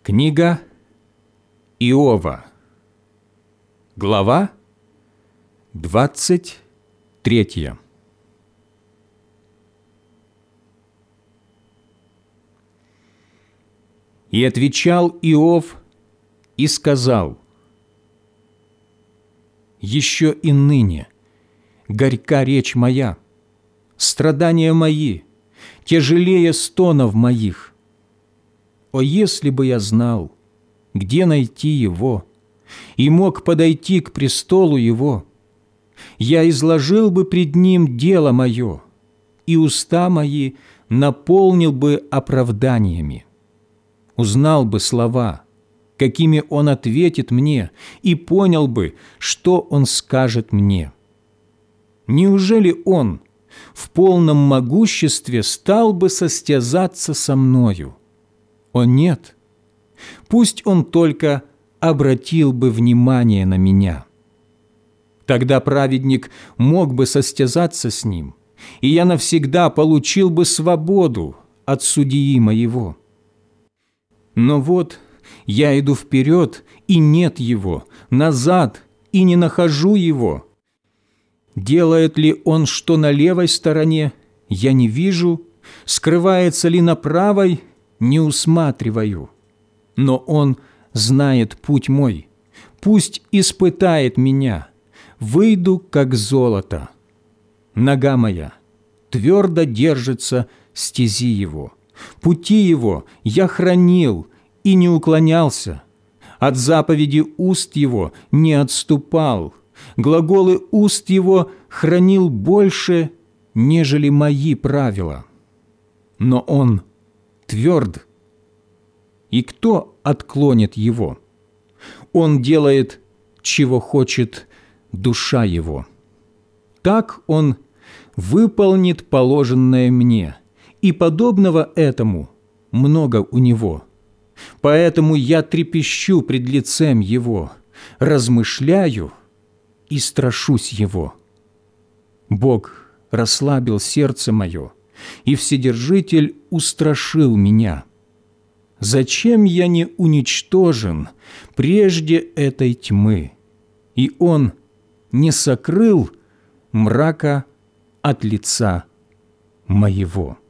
Книга Иова, глава 23. «И отвечал Иов и сказал: еще и ныне горька речь моя, страдания мои тяжелее стонов моих. О, если бы я знал, где найти его, и мог подойти к престолу его, я изложил бы пред ним дело мое, и уста мои наполнил бы оправданиями. Узнал бы слова, какими он ответит мне, и понял бы, что он скажет мне. Неужели он в полном могуществе стал бы состязаться со мною? О нет! Пусть он только обратил бы внимание на меня. Тогда праведник мог бы состязаться с ним, и я навсегда получил бы свободу от судьи моего. Но вот я иду вперед, и нет его, назад, и не нахожу его. Делает ли он что на левой стороне, я не вижу, скрывается ли на правой, не усматриваю. Но он знает путь мой, пусть испытает меня, выйду, как золото. Нога моя твердо держится стези его, пути его я хранил и не уклонялся, от заповеди уст его не отступал, глаголы уст его хранил больше, нежели мои правила. Но он тверд, и кто отклонит его? Он делает, чего хочет душа его. Так он выполнит положенное мне, и подобного этому много у него. Поэтому я трепещу пред лицем его, размышляю и страшусь его. Бог расслабил сердце мое, и Вседержитель устрашил меня. Зачем я не уничтожен прежде этой тьмы, и Он не сокрыл мрака от лица моего?»